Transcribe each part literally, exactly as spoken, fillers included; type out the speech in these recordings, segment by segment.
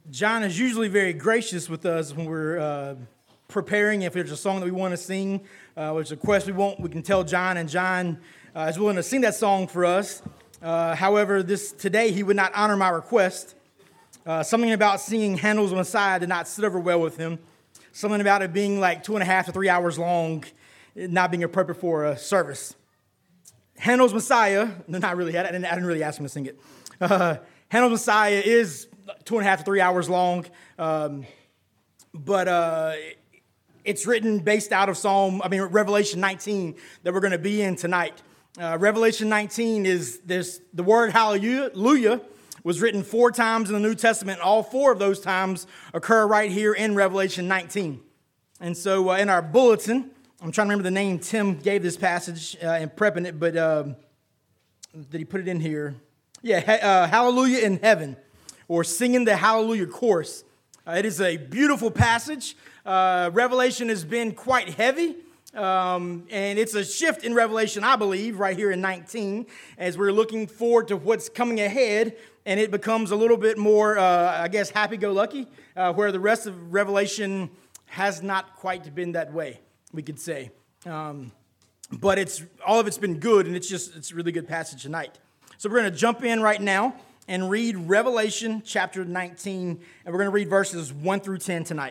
John is usually very gracious with us when we're uh, preparing. If there's a song that we want to sing, uh, which is a request we want, we can tell John, and John uh, is willing to sing that song for us. Uh, however, this today he would not honor my request. Uh, something about singing Handel's Messiah did not sit over well with him. Something about it being like two and a half to three hours long, not being appropriate for a service. Handel's Messiah, no, not really. I didn't, I didn't really ask him to sing it. Uh, Handel's Messiah is two and a half to three hours long, um, but uh, it's written based out of Psalm, I mean Revelation nineteen that we're going to be in tonight. Uh, Revelation nineteen is this. The word hallelujah was written four times in the New Testament. All four of those times occur right here in Revelation nineteen. And so uh, in our bulletin, I'm trying to remember the name Tim gave this passage uh, in prepping it, but um, did he put it in here? Yeah, uh, Hallelujah in Heaven, or singing the Hallelujah chorus. Uh, it is a beautiful passage. Uh, Revelation has been quite heavy, um, and it's a shift in Revelation, I believe, right here in nineteen, as we're looking forward to what's coming ahead, and it becomes a little bit more, uh, I guess, happy-go-lucky, uh, where the rest of Revelation has not quite been that way, we could say. Um, but it's all of it's been good, and it's just it's a really good passage tonight. So we're going to jump in right now and read Revelation chapter nineteen, and we're going to read verses one through ten tonight.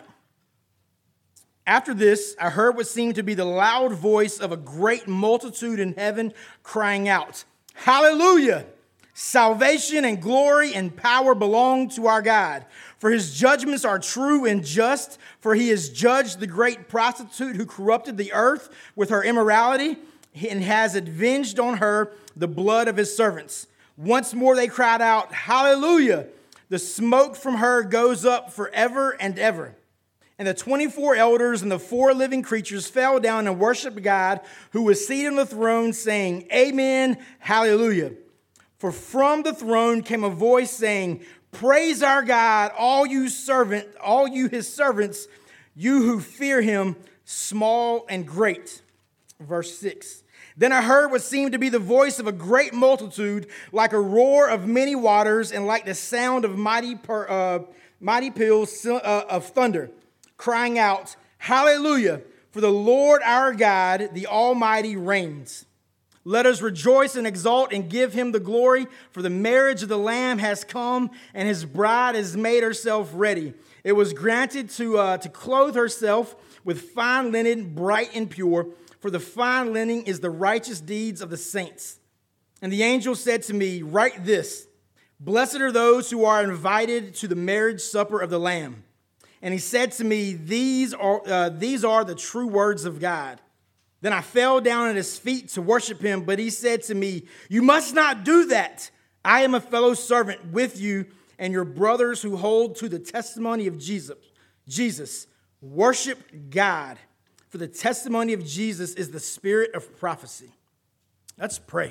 After this, I heard what seemed to be the loud voice of a great multitude in heaven crying out, "Hallelujah! Salvation and glory and power belong to our God, for his judgments are true and just, for he has judged the great prostitute who corrupted the earth with her immorality and has avenged on her the blood of his servants." Once more they cried out, "Hallelujah! The smoke from her goes up forever and ever." And the twenty-four elders and the four living creatures fell down and worshiped God who was seated on the throne, saying, "Amen, hallelujah." For from the throne came a voice saying, "Praise our God, all you servant, all you his servants, you who fear him, small and great." Verse six. Then I heard what seemed to be the voice of a great multitude, like a roar of many waters, and like the sound of mighty per, uh, mighty peals uh, of thunder, crying out, "Hallelujah! For the Lord our God, the Almighty, reigns. Let us rejoice and exult and give him the glory, for the marriage of the Lamb has come, and his bride has made herself ready. It was granted to uh, to clothe herself with fine linen, bright and pure, for the fine linen is the righteous deeds of the saints." And the angel said to me, "Write this: Blessed are those who are invited to the marriage supper of the Lamb." And he said to me, These are uh, these are the true words of God. Then I fell down at his feet to worship him, but he said to me, "You must not do that. I am a fellow servant with you and your brothers who hold to the testimony of Jesus. Jesus, worship God. For the testimony of Jesus is the spirit of prophecy." Let's pray.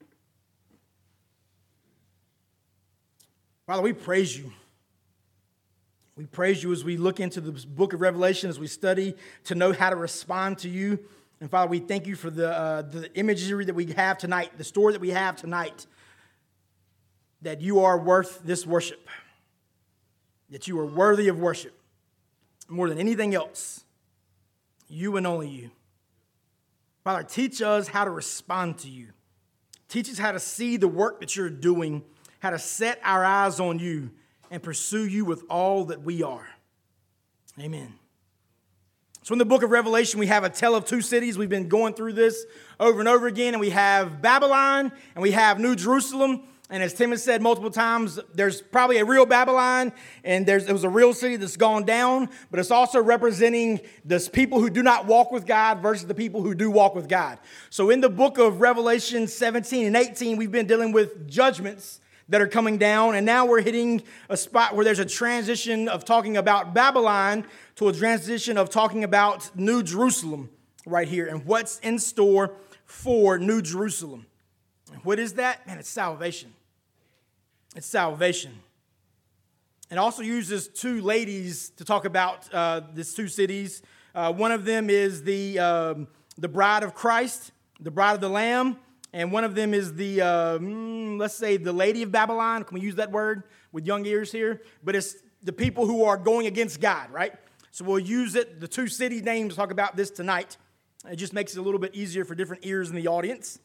Father, we praise you. We praise you as we look into the book of Revelation, as we study to know how to respond to you. And Father, we thank you for the, uh, the imagery that we have tonight, the story that we have tonight, that you are worth this worship, that you are worthy of worship more than anything else. You and only you. Father, teach us how to respond to you. Teach us how to see the work that you're doing, how to set our eyes on you and pursue you with all that we are. Amen. So in the book of Revelation, we have a tale of two cities. We've been going through this over and over again, and we have Babylon and we have New Jerusalem. And as Tim has said multiple times, there's probably a real Babylon, and there's it was a real city that's gone down, but it's also representing the people who do not walk with God versus the people who do walk with God. So in the book of Revelation seventeen and eighteen, we've been dealing with judgments that are coming down, and now we're hitting a spot where there's a transition of talking about Babylon to a transition of talking about New Jerusalem right here, and what's in store for New Jerusalem. What is that? Man, it's salvation. It's salvation. It also uses two ladies to talk about uh, these two cities. Uh, one of them is the um, the bride of Christ, the bride of the Lamb, and one of them is the, uh, mm, let's say, the Lady of Babylon. Can we use that word with young ears here? But it's the people who are going against God, right? So we'll use it, the two city names, to talk about this tonight. It just makes it a little bit easier for different ears in the audience.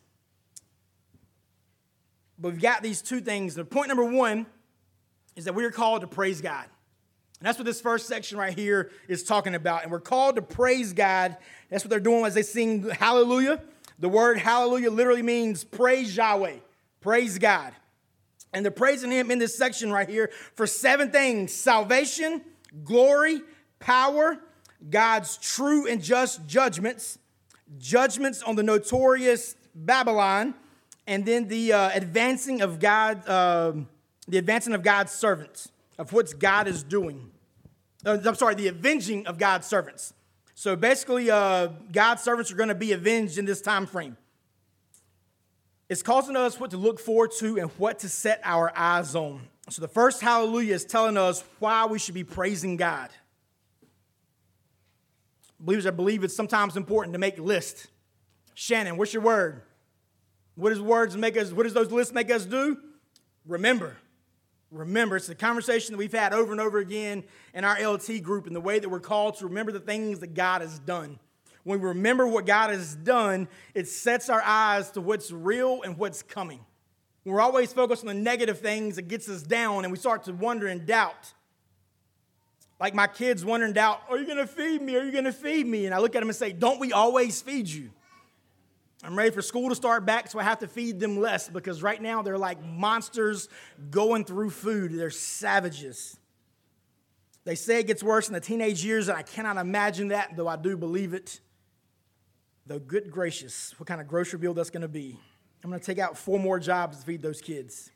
But we've got these two things. The point number one is that we are called to praise God. And that's what this first section right here is talking about. And we're called to praise God. That's what they're doing as they sing hallelujah. The word hallelujah literally means praise Yahweh, praise God. And they're praising him in this section right here for seven things: salvation, glory, power, God's true and just judgments, judgments on the notorious Babylon, and then the uh, advancing of God, uh, the advancing of God's servants, of what God is doing. Uh, I'm sorry, the avenging of God's servants. So basically, uh, God's servants are going to be avenged in this time frame. It's causing us what to look forward to and what to set our eyes on. So the first hallelujah is telling us why we should be praising God. Believers, I believe it's sometimes important to make lists. Shannon, what's your word? What does words make us, what does those lists make us do? Remember. Remember. It's a conversation that we've had over and over again in our L T group, and the way that we're called to remember the things that God has done. When we remember what God has done, it sets our eyes to what's real and what's coming. We're always focused on the negative things that gets us down, and we start to wonder and doubt. Like my kids wonder and doubt, are you going to feed me? Are you going to feed me? And I look at them and say, don't we always feed you? I'm ready for school to start back, so I have to feed them less, because right now they're like monsters going through food. They're savages. They say it gets worse in the teenage years, and I cannot imagine that, though I do believe it. Though, good gracious, what kind of grocery bill that's going to be. I'm going to take out four more jobs to feed those kids.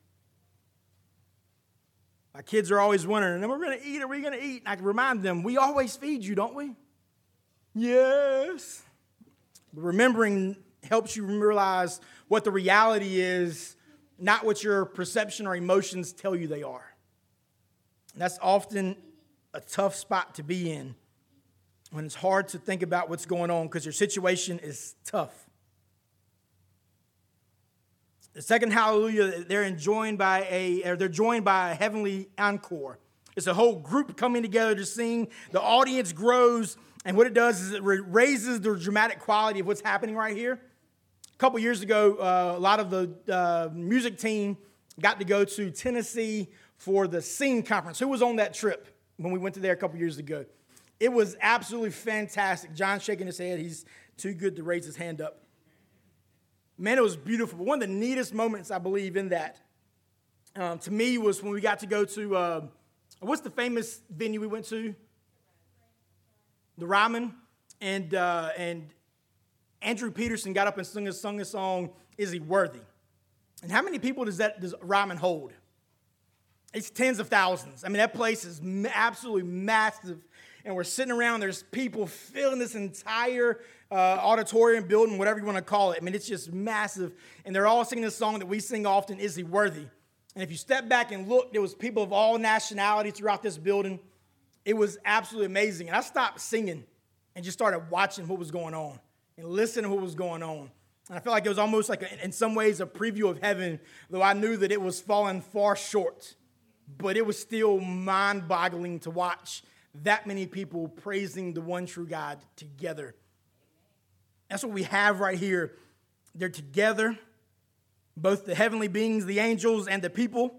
My kids are always wondering, are we going to eat? Are we going to eat? And I can remind them, we always feed you, don't we? Yes. But remembering helps you realize what the reality is, not what your perception or emotions tell you they are. And that's often a tough spot to be in, when it's hard to think about what's going on because your situation is tough. The second hallelujah, they're enjoined by a, or they're joined by a heavenly encore. It's a whole group coming together to sing. The audience grows, and what it does is it raises the dramatic quality of what's happening right here. A couple years ago, uh, a lot of the uh, music team got to go to Tennessee for the Sing Conference. Who was on that trip when we went to there a couple years ago? It was absolutely fantastic. John's shaking his head. He's too good to raise his hand up. Man, it was beautiful. But one of the neatest moments, I believe, in that, um, to me, was when we got to go to, uh, what's the famous venue we went to? The Ryman. And uh, and Andrew Peterson got up and sung a, sung a song, Is He Worthy? And how many people does that does Ryman hold? It's tens of thousands. I mean, that place is absolutely massive. And we're sitting around, there's people filling this entire uh, auditorium, building, whatever you want to call it. I mean, it's just massive. And they're all singing this song that we sing often, Is He Worthy? And if you step back and look, there was people of all nationalities throughout this building. It was absolutely amazing. And I stopped singing and just started watching what was going on and listening to what was going on. And I felt like it was almost like, a, in some ways, a preview of heaven, though I knew that it was falling far short. But it was still mind-boggling to watch that many people praising the one true God together. That's what we have right here. They're together, both the heavenly beings, the angels, and the people.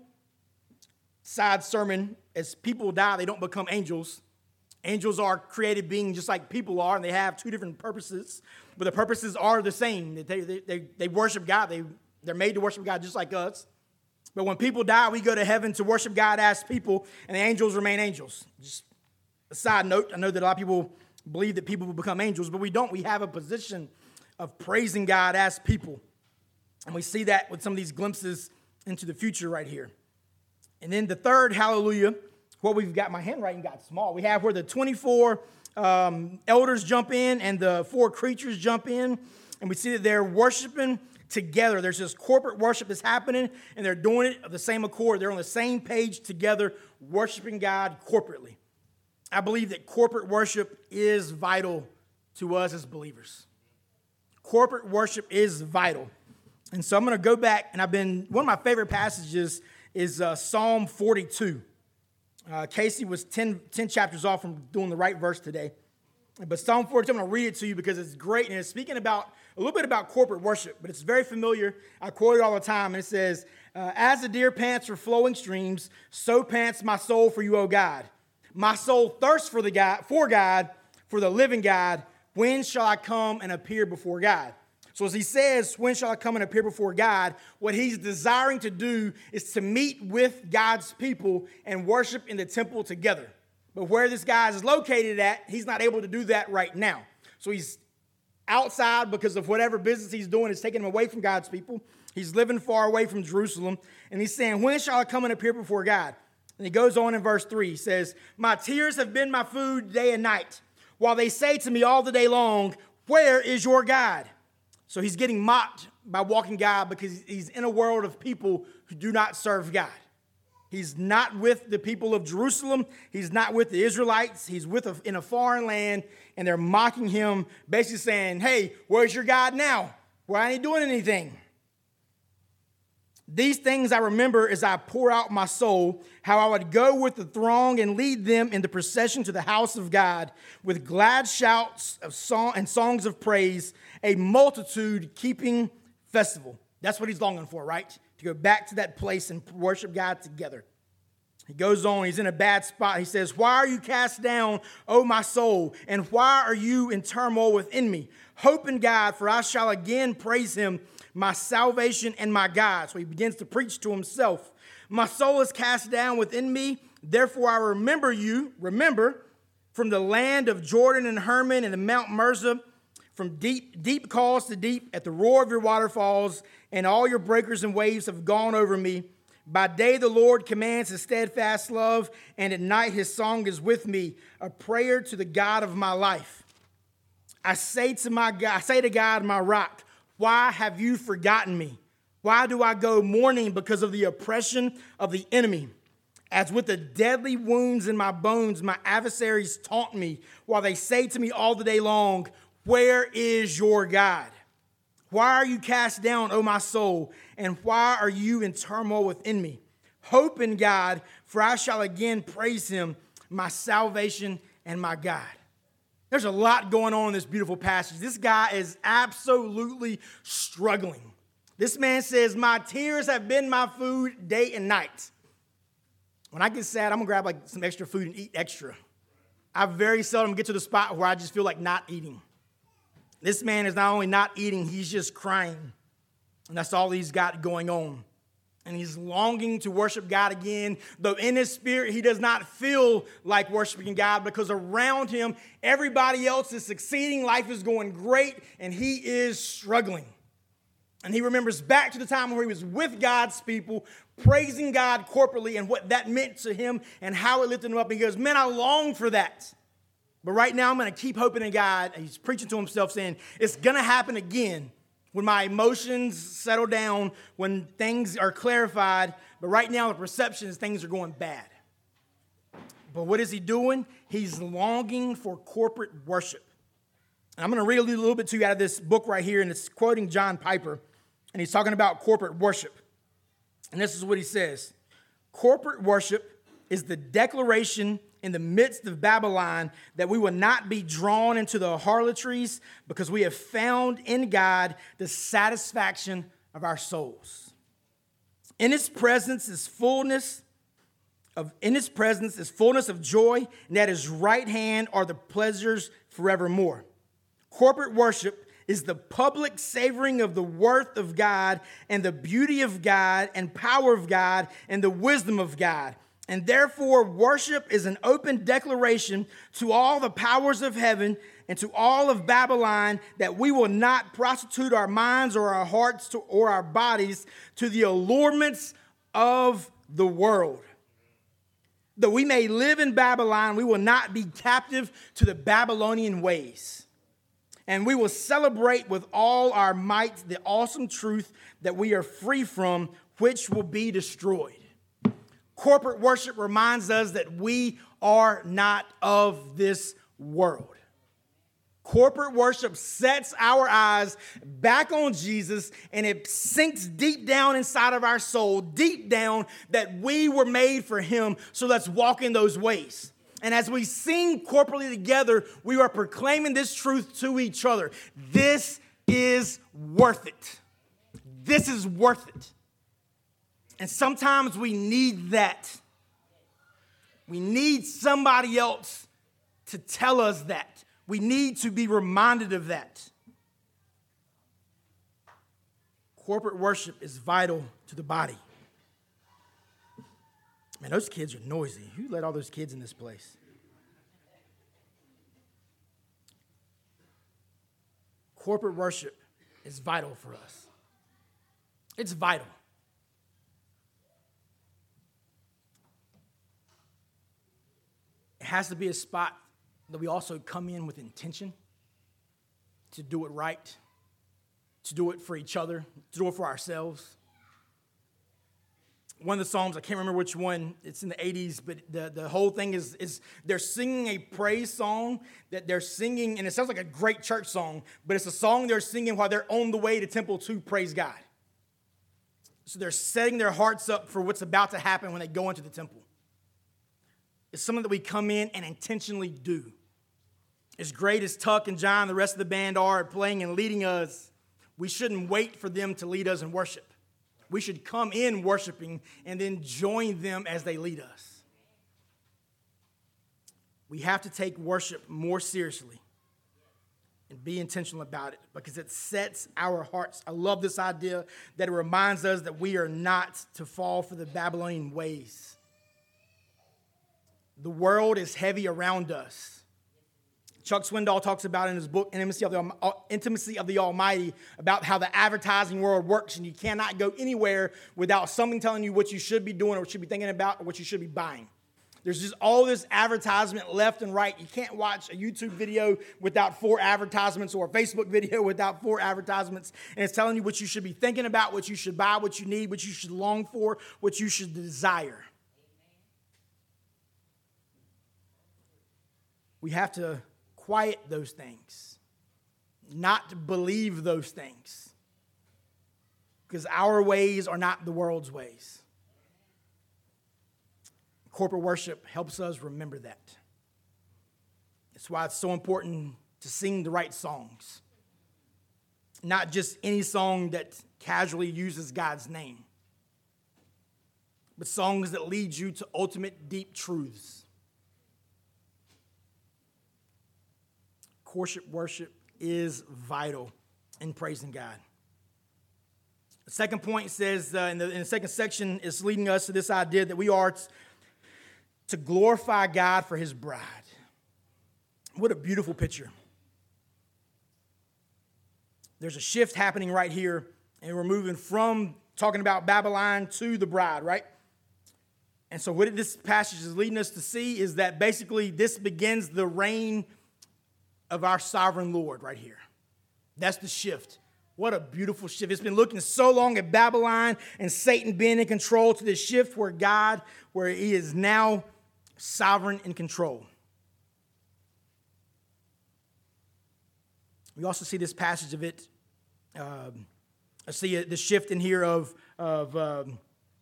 Side sermon, as people die, they don't become angels. Angels are created beings just like people are, and they have two different purposes. But the purposes are the same. They, they, they, they worship God. They, they're made to worship God just like us. But when people die, we go to heaven to worship God as people, and the angels remain angels. Just a side note, I know that a lot of people believe that people will become angels, but we don't. We have a position of praising God as people. And we see that with some of these glimpses into the future right here. And then the third hallelujah, what we've got, my handwriting got small. We have where the twenty-four um, elders jump in and the four creatures jump in. And we see that they're worshiping together. There's this corporate worship that's happening, and they're doing it of the same accord. They're on the same page together, worshiping God corporately. I believe that corporate worship is vital to us as believers. Corporate worship is vital. And so I'm going to go back, and I've been, one of my favorite passages is uh, Psalm forty-two. Uh, Casey was ten, ten chapters off from doing the right verse today. But Psalm forty-two, I'm going to read it to you because it's great. And it's speaking about a little bit about corporate worship, but it's very familiar. I quote it all the time. And it says, uh, as the deer pants for flowing streams, so pants my soul for you, O God. My soul thirsts for the God, for God, for the living God. When shall I come and appear before God? So as he says, when shall I come and appear before God? What he's desiring to do is to meet with God's people and worship in the temple together. But where this guy is located at, he's not able to do that right now. So he's outside because of whatever business he's doing is taking him away from God's people. He's living far away from Jerusalem. And he's saying, when shall I come and appear before God? And he goes on in verse three. He says, my tears have been my food day and night, while they say to me all the day long, where is your God? So he's getting mocked by walking God because he's in a world of people who do not serve God. He's not with the people of Jerusalem. He's not with the Israelites. He's with a, in a foreign land, and they're mocking him, basically saying, hey, where's your God now? Why ain't he doing anything? These things I remember as I pour out my soul, how I would go with the throng and lead them in the procession to the house of God with glad shouts of song and songs of praise, a multitude keeping festival. That's what he's longing for, right? To go back to that place and worship God together. He goes on, he's in a bad spot. He says, why are you cast down, O my soul? And why are you in turmoil within me? Hope in God, for I shall again praise him, my salvation and my God. So he begins to preach to himself. My soul is cast down within me. Therefore I remember you, remember, from the land of Jordan and Hermon and the Mount Merza, from deep, deep calls to deep, at the roar of your waterfalls, and all your breakers and waves have gone over me. By day the Lord commands his steadfast love, and at night his song is with me, a prayer to the God of my life. I say to my God, I say to God, my rock, why have you forgotten me? Why do I go mourning because of the oppression of the enemy? As with the deadly wounds in my bones, my adversaries taunt me, while they say to me all the day long, where is your God? Why are you cast down, O my soul? And why are you in turmoil within me? Hope in God, for I shall again praise him, my salvation and my God. There's a lot going on in this beautiful passage. This guy is absolutely struggling. This man says, my tears have been my food day and night. When I get sad, I'm going to grab like some extra food and eat extra. I very seldom get to the spot where I just feel like not eating. This man is not only not eating, he's just crying. And that's all he's got going on. And he's longing to worship God again, though in his spirit he does not feel like worshiping God because around him everybody else is succeeding, life is going great, and he is struggling. And he remembers back to the time where he was with God's people, praising God corporately and what that meant to him and how it lifted him up. And he goes, man, I long for that. But right now I'm going to keep hoping in God. And he's preaching to himself saying, it's going to happen again when my emotions settle down, when things are clarified. But right now the perception is things are going bad. But what is he doing? He's longing for corporate worship. And I'm going to read a little bit to you out of this book right here, and it's quoting John Piper. And he's talking about corporate worship. And this is what he says. Corporate worship is the declaration in the midst of Babylon that we will not be drawn into the harlotries because we have found in God the satisfaction of our souls. In his presence is fullness of in his presence is fullness of joy, and at his right hand are the pleasures forevermore. Corporate worship is the public savoring of the worth of God and the beauty of God and power of God and the wisdom of God. And therefore, worship is an open declaration to all the powers of heaven and to all of Babylon that we will not prostitute our minds or our hearts to, or our bodies to the allurements of the world. Though we may live in Babylon, we will not be captive to the Babylonian ways. And we will celebrate with all our might the awesome truth that we are free from, which will be destroyed. Corporate worship reminds us that we are not of this world. Corporate worship sets our eyes back on Jesus, and it sinks deep down inside of our soul, deep down, that we were made for him. So let's walk in those ways. And as we sing corporately together, we are proclaiming this truth to each other. This is worth it. This is worth it. And sometimes we need that. We need somebody else to tell us that. We need to be reminded of that. Corporate worship is vital to the body. Man, those kids are noisy. Who let all those kids in this place? Corporate worship is vital for us. It's vital. It has to be a spot that we also come in with intention to do it right, to do it for each other, to do it for ourselves. One of the Psalms, I can't remember which one, it's in the eighties, but the, the whole thing is, is they're singing a praise song that they're singing, and it sounds like a great church song, but it's a song they're singing while they're on the way to temple to praise God. So they're setting their hearts up for what's about to happen when they go into the temple. It's something that we come in and intentionally do. As great as Tuck and John, the rest of the band are at playing and leading us, we shouldn't wait for them to lead us in worship. We should come in worshiping and then join them as they lead us. We have to take worship more seriously and be intentional about it because it sets our hearts. I love this idea that it reminds us that we are not to fall for the Babylonian ways. The world is heavy around us. Chuck Swindoll talks about in his book, Intimacy of, the, Intimacy of the Almighty, about how the advertising world works, and you cannot go anywhere without something telling you what you should be doing or what you should be thinking about or what you should be buying. There's just all this advertisement left and right. You can't watch a YouTube video without four advertisements or a Facebook video without four advertisements, and it's telling you what you should be thinking about, what you should buy, what you need, what you should long for, what you should desire. We have to quiet those things, not believe those things, because our ways are not the world's ways. Corporate worship helps us remember that. That's why it's so important to sing the right songs, not just any song that casually uses God's name, but songs that lead you to ultimate deep truths. Corporate worship is vital in praising God. The second point says, uh, in, the, in the second section, is leading us to this idea that we are t- to glorify God for his bride. What a beautiful picture. There's a shift happening right here, and we're moving from talking about Babylon to the bride, right? And so what this passage is leading us to see is that basically this begins the reign of our sovereign Lord right here. That's the shift. What a beautiful shift. It's been looking so long at Babylon and Satan being in control to this shift where God, where he is now sovereign in control. We also see this passage of it. Um, I see the shift in here of, of, um,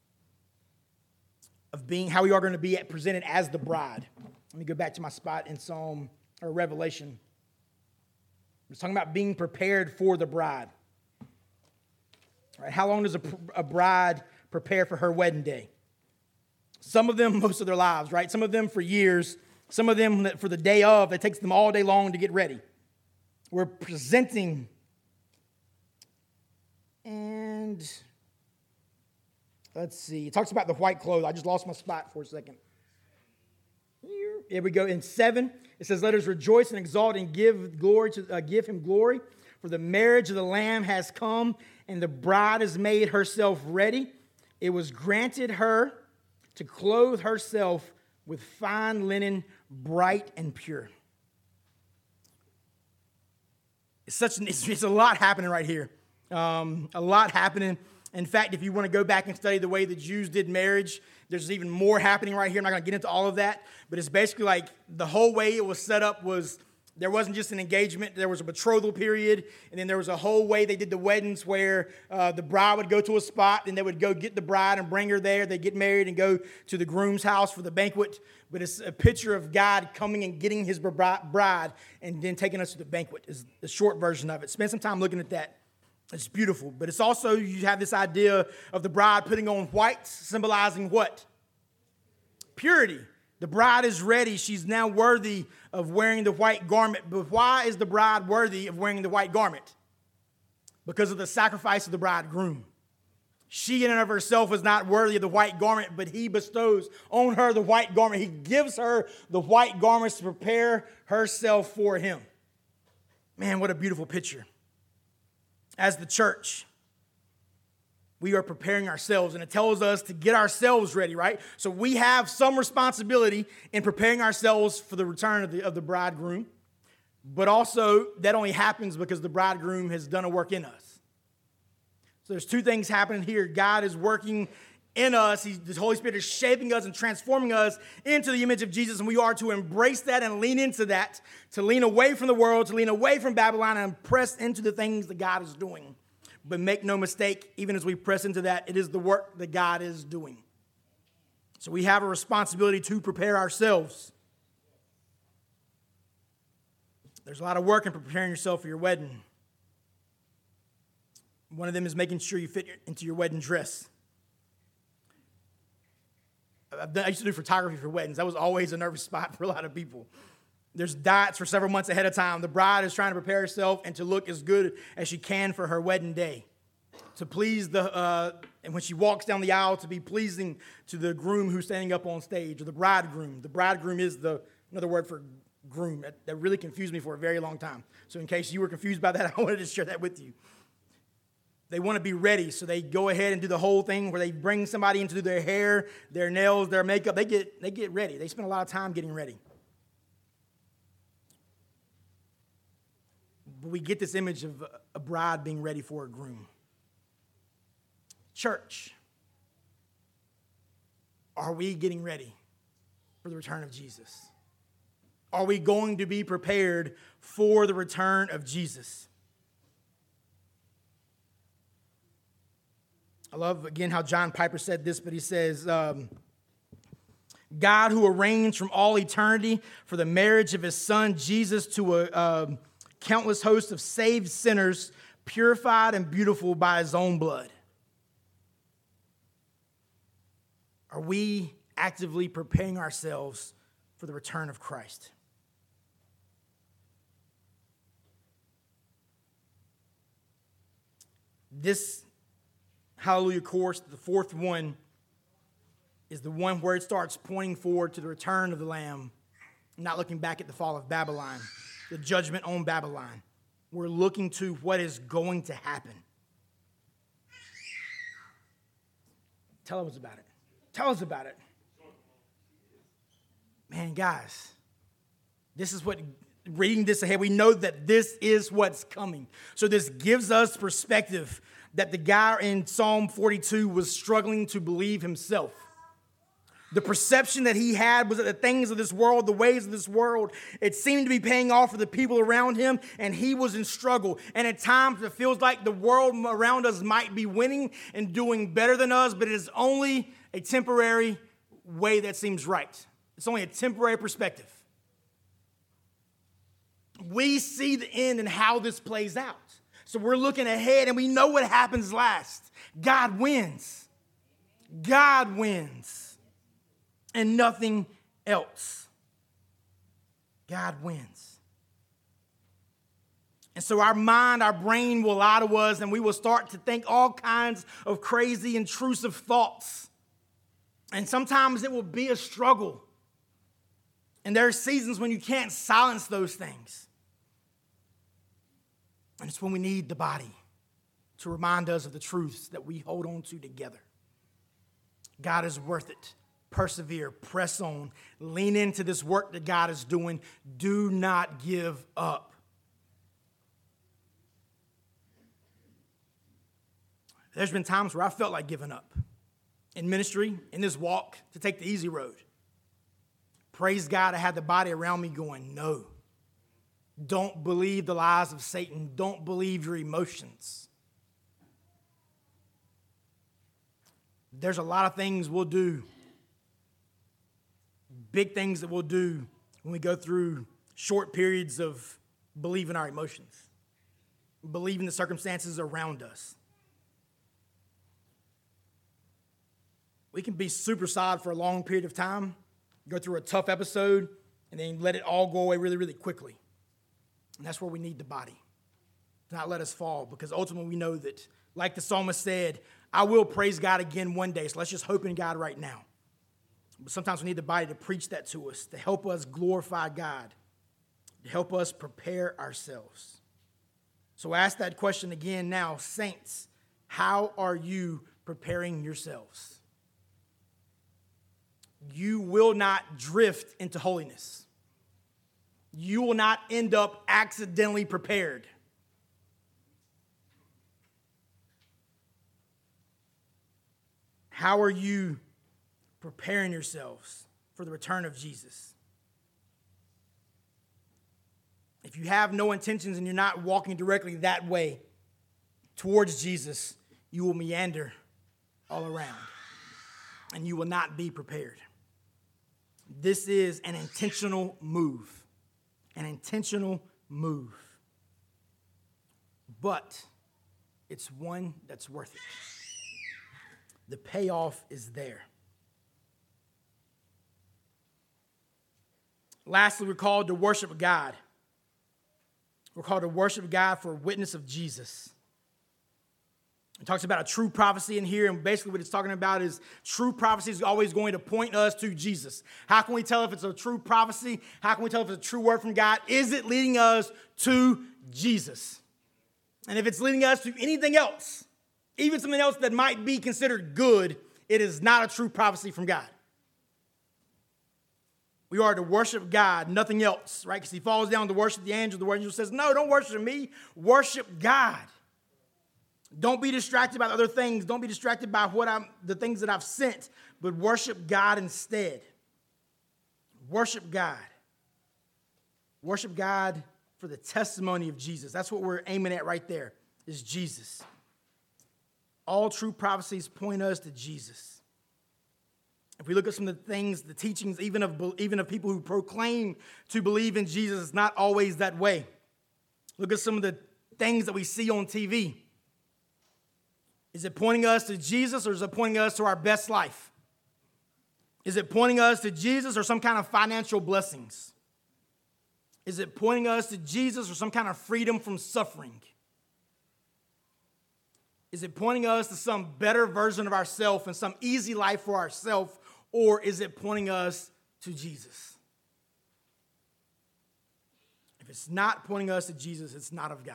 of being how we are going to be presented as the bride. Let me go back to my spot in Psalm or Revelation. It's talking about being prepared for the bride. All right, how long does a, a bride prepare for her wedding day? Some of them, most of their lives, right? Some of them for years. Some of them for the day of. It takes them all day long to get ready. We're presenting. And let's see. It talks about the white clothes. I just lost my spot for a second. Here we go. In seven, it says, "Let us rejoice and exalt and give glory to uh, give him glory, for the marriage of the Lamb has come, and the bride has made herself ready. It was granted her to clothe herself with fine linen, bright and pure." It's such an, it's, it's a lot happening right here. Um, a lot happening. In fact, if you want to go back and study the way the Jews did marriage, there's even more happening right here. I'm not going to get into all of that, but it's basically like the whole way it was set up was There wasn't just an engagement. There was a betrothal period, and then there was a whole way they did the weddings where uh, the bride would go to a spot, and they would go get the bride and bring her there. They'd get married and go to the groom's house for the banquet. But it's a picture of God coming and getting his bride and then taking us to the banquet is the short version of it. Spend some time looking at that. It's beautiful. But it's also, you have this idea of the bride putting on white, symbolizing what? Purity. The bride is ready. She's now worthy of wearing the white garment. But why is the bride worthy of wearing the white garment? Because of the sacrifice of the bridegroom. She in and of herself is not worthy of the white garment, but he bestows on her the white garment. He gives her the white garments to prepare herself for him. Man, what a beautiful picture. As the church, we are preparing ourselves, and it tells us to get ourselves ready, right? So we have some responsibility in preparing ourselves for the return of the, of the bridegroom, but also that only happens because the bridegroom has done a work in us. So there's two things happening here. God is working in us. He's, the Holy Spirit is shaping us and transforming us into the image of Jesus, and we are to embrace that and lean into that, to lean away from the world, to lean away from Babylon and press into the things that God is doing. But make no mistake, even as we press into that, it is the work that God is doing. So we have a responsibility to prepare ourselves. There's a lot of work in preparing yourself for your wedding. One of them is making sure you fit into your wedding dress. I've done, I used to do photography for weddings. That was always a nervous spot for a lot of people. There's diets for several months ahead of time. The bride is trying to prepare herself and to look as good as she can for her wedding day. To please the, uh, and when she walks down the aisle, to be pleasing to the groom who's standing up on stage, or the bridegroom. The bridegroom is the another word for groom. That, that really confused me for a very long time. So in case you were confused by that, I wanted to share that with you. They want to be ready, so they go ahead and do the whole thing where they bring somebody in to do their hair, their nails, their makeup. They get, they get ready. They spend a lot of time getting ready. But we get this image of a bride being ready for a groom. Church, are we getting ready for the return of Jesus? Are we going to be prepared for the return of Jesus? I love, again, how John Piper said this, but he says, um, God who arranged from all eternity for the marriage of his son Jesus to a uh, countless host of saved sinners, purified and beautiful by his own blood. Are we actively preparing ourselves for the return of Christ? This Hallelujah chorus, the fourth one, is the one where it starts pointing forward to the return of the Lamb, not looking back at the fall of Babylon, the judgment on Babylon. We're looking to what is going to happen. Tell us about it. Tell us about it. Man, guys, this is what, reading this ahead, we know that this is what's coming. So this gives us perspective that the guy in Psalm forty-two was struggling to believe himself. The perception that he had was that the things of this world, the ways of this world, it seemed to be paying off for the people around him, and he was in struggle. And at times it feels like the world around us might be winning and doing better than us, but it is only a temporary way that seems right. It's only a temporary perspective. We see the end and how this plays out. So we're looking ahead and we know what happens last. God wins. God wins. And nothing else. God wins. And so our mind, our brain will lie to us, and we will start to think all kinds of crazy, intrusive thoughts. And sometimes it will be a struggle. And there are seasons when you can't silence those things. And it's when we need the body to remind us of the truths that we hold on to together. God is worth it. Persevere, press on, lean into this work that God is doing. Do not give up. There's been times where I felt like giving up in ministry, in this walk, to take the easy road. Praise God, I had the body around me going, no, Don't believe the lies of Satan. Don't believe your emotions. There's a lot of things we'll do, big things that we'll do when we go through short periods of believing our emotions, believing the circumstances around us. We can be super solid for a long period of time, go through a tough episode, and then let it all go away really, really quickly. And that's where we need the body to not let us fall, because ultimately we know that, like the psalmist said, I will praise God again one day, so let's just hope in God right now. But sometimes we need the body to preach that to us, to help us glorify God, to help us prepare ourselves. So ask that question again now, saints, how are you preparing yourselves? You will not drift into holiness. You will not end up accidentally prepared. How are you preparing yourselves for the return of Jesus? If you have no intentions and you're not walking directly that way towards Jesus, you will meander all around and you will not be prepared. This is an intentional move, an intentional move, but it's one that's worth it. The payoff is there. Lastly, we're called to worship God. We're called to worship God for witness of Jesus. It talks about a true prophecy in here, and basically what it's talking about is true prophecy is always going to point us to Jesus. How can we tell if it's a true prophecy? How can we tell if it's a true word from God? Is it leading us to Jesus? And if it's leading us to anything else, even something else that might be considered good, it is not a true prophecy from God. We are to worship God, nothing else, right? Because he falls down to worship the angel. The angel says, no, don't worship me. Worship God. Don't be distracted by other things. Don't be distracted by what I'm, the things that I've sent, but worship God instead. Worship God. Worship God for the testimony of Jesus. That's what we're aiming at right there, is Jesus. All true prophecies point us to Jesus. If we look at some of the things, the teachings, even of, even of people who proclaim to believe in Jesus, it's not always that way. Look at some of the things that we see on T V. Is it pointing us to Jesus, or is it pointing us to our best life? Is it pointing us to Jesus or some kind of financial blessings? Is it pointing us to Jesus or some kind of freedom from suffering? Is it pointing us to some better version of ourselves and some easy life for ourselves, or is it pointing us to Jesus? If it's not pointing us to Jesus, it's not of God.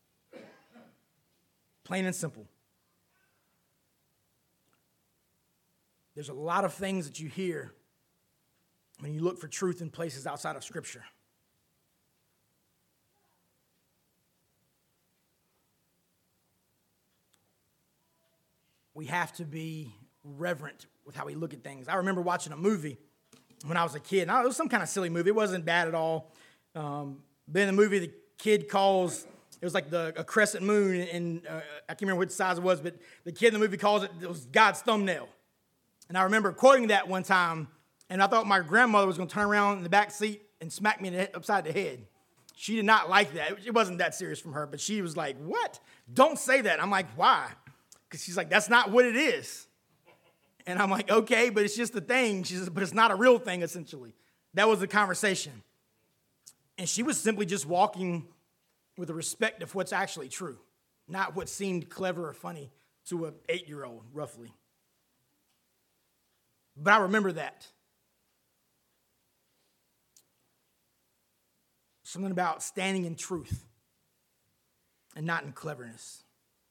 Plain and simple. There's a lot of things that you hear when you look for truth in places outside of Scripture. We have to be reverent with how we look at things. I remember watching a movie when I was a kid. Now, it was some kind of silly movie. It wasn't bad at all. Um, but in the movie, the kid calls, it was like the, a crescent moon, and uh, I can't remember which size it was, but the kid in the movie calls it, it was God's thumbnail. And I remember quoting that one time, and I thought my grandmother was going to turn around in the back seat and smack me in the head, upside the head. She did not like that. It wasn't that serious from her, but she was like, what? Don't say that. I'm like, why? Because she's like, that's not what it is. And I'm like, okay, but it's just a thing. She says, but it's not a real thing, essentially. That was the conversation. And she was simply just walking with the respect of what's actually true, not what seemed clever or funny to an eight-year-old, roughly. But I remember that. Something about standing in truth and not in cleverness.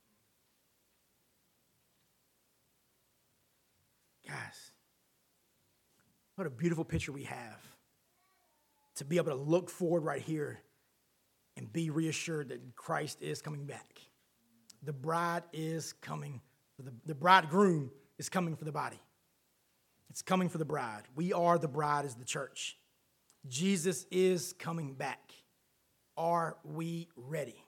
Guys, what a beautiful picture we have to be able to look forward right here and be reassured that Christ is coming back. The bride is coming. For the, the bridegroom is coming for the body. It's coming for the bride. We are the bride as the church. Jesus is coming back. are we ready?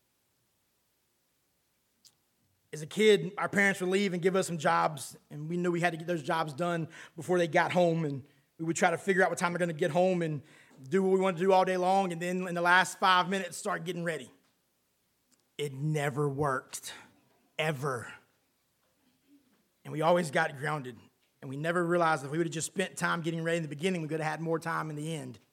As a kid, our parents would leave and give us some jobs, and we knew we had to get those jobs done before they got home, and we would try to figure out what time we're going to get home and do what we want to do all day long, and then in the last five minutes, start getting ready. It never worked, ever. And we always got grounded, and we never realized if we would have just spent time getting ready in the beginning, we could have had more time in the end.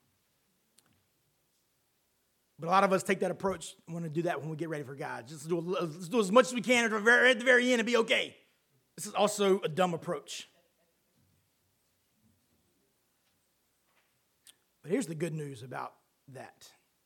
But a lot of us take that approach and want to do that when we get ready for God. Just do, let's do as much as we can at the very, at the very end and be okay. This is also a dumb approach. But here's the good news about that.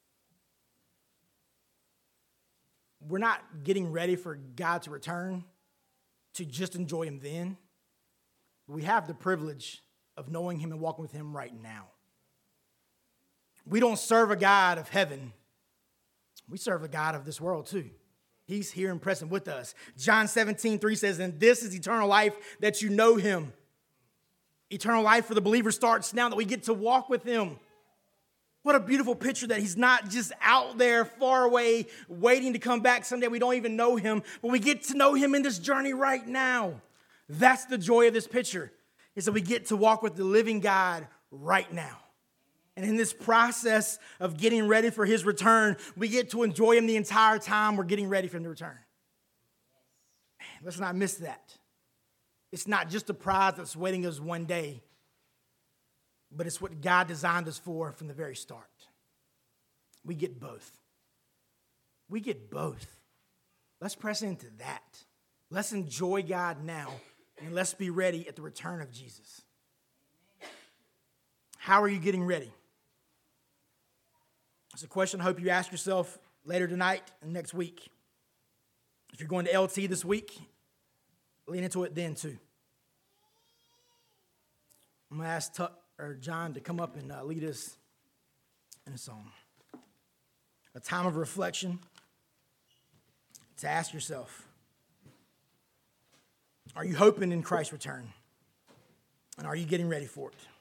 We're not getting ready for God to return to just enjoy him then. We have the privilege of knowing him and walking with him right now. We don't serve a God of heaven. We serve a God of this world too. He's here and present with us. John seventeen three says, and this is eternal life, that you know him. Eternal life for the believer starts now that we get to walk with him. What a beautiful picture that he's not just out there far away waiting to come back someday. We don't even know him, but we get to know him in this journey right now. That's the joy of this picture, is that we get to walk with the living God right now. And in this process of getting ready for his return, we get to enjoy him the entire time we're getting ready for him to return. Man, let's not miss that. It's not just a prize that's waiting us one day, but it's what God designed us for from the very start. We get both. We get both. Let's press into that. Let's enjoy God now, and let's be ready at the return of Jesus. How are you getting ready? It's a question I hope you ask yourself later tonight and next week. If you're going to L T this week, lean into it then too. I'm going to ask Tuck or John to come up and uh, lead us in a song. A time of reflection to ask yourself, are you hoping in Christ's return? And are you getting ready for it?